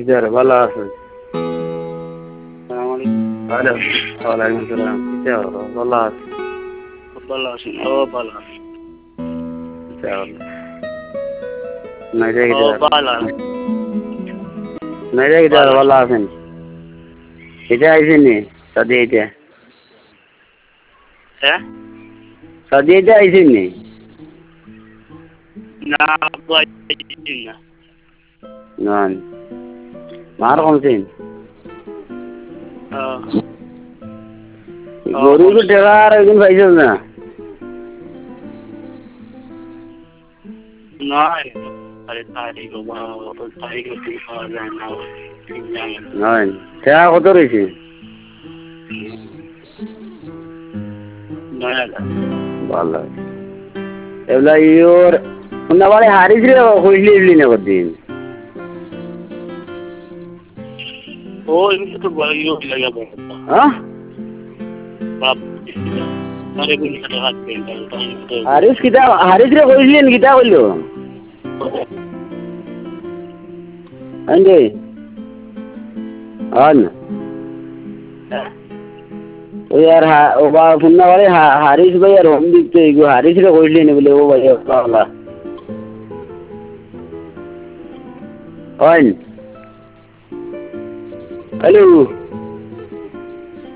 কিদার ভালো আছে আসসালামু আরে ওয়ালাইকুম আসসালাম কিদার ভালো আছে ভালো আছেন ও ভালো আছেন কিদার নাইরে ও কিদার ভালো আছেন নাইরে কিদার ভালো আছেন এটা আইছেনি সাদি এটা হ্যাঁ সাদি এটা আইছেনি না বাইছি না নন মার কমছেন গরু তো টাকা আর একদিন পাইছেন না নয় আরে তারিখ তারিখ ঠিক পাওয়া যায় না ঠিক জানেন নয় টাকা কত রয়েছে 9,000 ভালো এগুলা ইয়োর না বাড়ি হারিস রে কইলি না কদিন ও এমনি তো ইয়ে লাগা বড় হ্যাঁ বাপ আরে গুলি কাটা হাত পেন হারিস রে কইলেন কিতা কইলো আন্ডে আন ও यार ও বা ফুন্না বাড়ি হারিস ভাই আর হোম দিতে গো হারিস রে কইলেন বলে ও ভাই বাবা আন হ্যালো